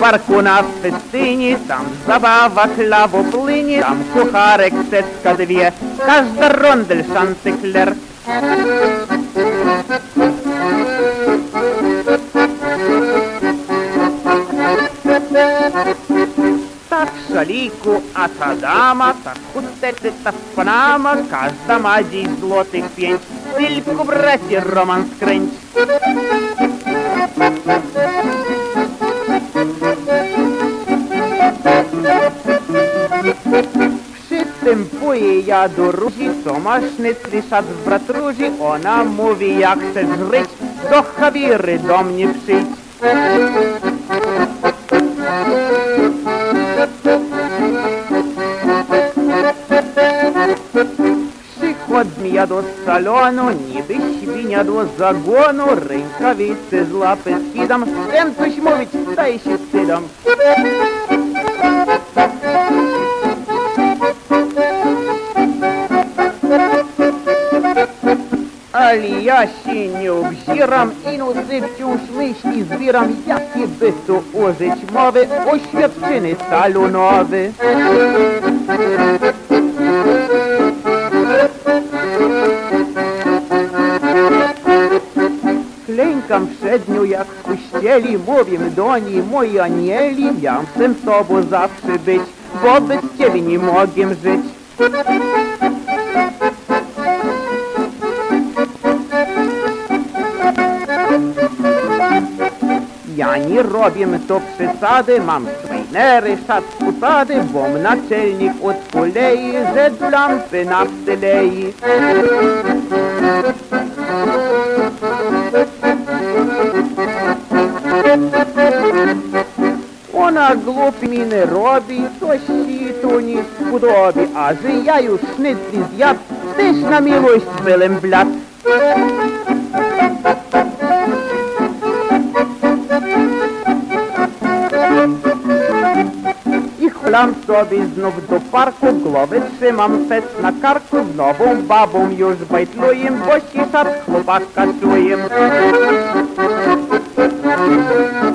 parku na festynie, tam zabawa klawo płynie, tam kucharek setka dwie, każda rondel Chanticleer. Ta w szaliku, a ta dama, ta chusteczka, ta w panama, każda ma dziś złotych 5, tylko bracie romans kręć. Przystępuję ja do Róży, co masz sznycli szat w brat Róży, ona mówi jak chcesz żyć, do Chawiry do mnie przyjdź. Przychodźmy ja do salonu, niby świnia do zagonu, rękawice z łapy skidam, chcę coś mówić, staję się wstydam. Ale ja się nie obzieram i nosy wciąż myśli zbieram, jakie by tu użyć mowy, oświadczyny salonowe. Klękam przed nią jak w kościeli, mówię do niej, moi anieli, ja chcę z tobą zawsze być, bo bez ciebie nie mogę żyć. Ja nie robię to przesady, mam trainery, szat usady, bom naczelnik od kolei, że do lampy na wstylei. Ona głupi miny robi, coś się tu nie spodobi, a że ja już sznycli zjadł, też na miłość byłem blat. I chlam sobie znów do parku, głowę trzymam fest na karku, z nową babą już bajtluję, bo się szat chłopaka czuję.